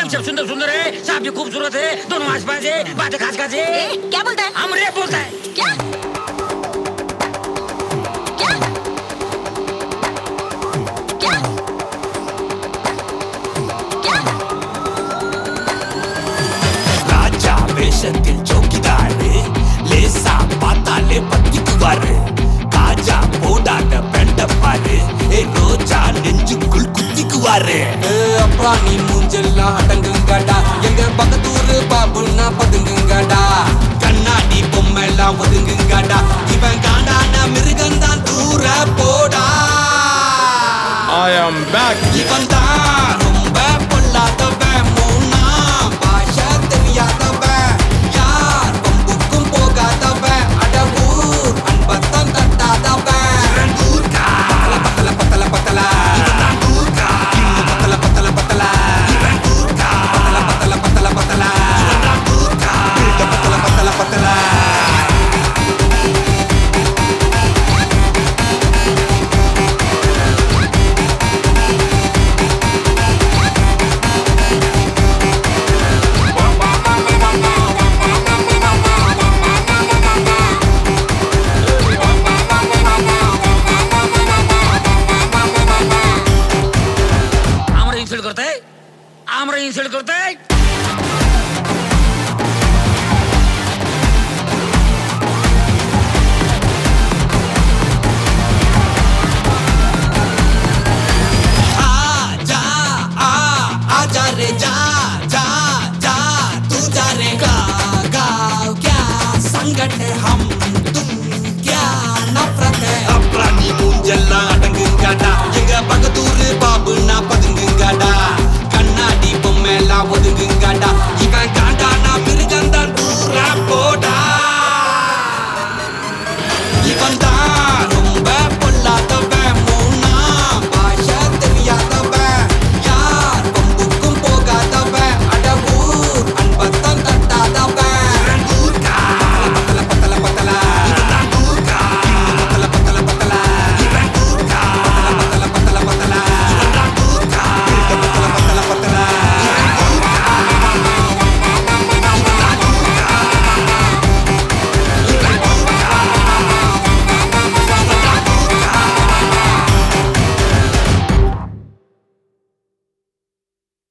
प्रेम सब सुंदर सुंदर है, साहब भी खूबसूरत है, दोनों आस पास है, बातें खास खास है। क्या बोलता है? हम रेप बोलता है। क्या क्या क्या क्या ராஜா வேஷத்தில் சோக்கிதாரு லேசா பார்த்தாலே பத்திக்குவாரு காஜா போடாத பெண்ட பாரு ரோஜா நெஞ்சுக்குள் குத்திக்குவாரு அப்பா நீ மூஞ்செல்லாம் அடங்குங்கடா எங்க பக்கத்தூரு பாபுன்னா பதுங்குங்கடா கண்ணாடி பொம்மெல்லாம் ஒதுங்குங்கடா இவன் காண்டான மிருகந்தான் தூர போடா I am back. இவன் தான் ரொம்ப பொல்லாதவன் மூணா பாஷை தெரியாதவன் யார் பம்புக்கும் போகாதவன் அடவூர் அன்பத்தம் தட்டாதவன் பத்தல பத்தல பத்தல இவன் கூர்க்கா இன்னும் பத்தல பத்தல பத்தல இவன் கூர்க்கா பத்தல பத்தல பத்தல பத்தல இவன் கூர்க்கா பத்தல பத்தல பத்தல हमरा इंसल्ट करता है, हमरा इंसल्ट करता है।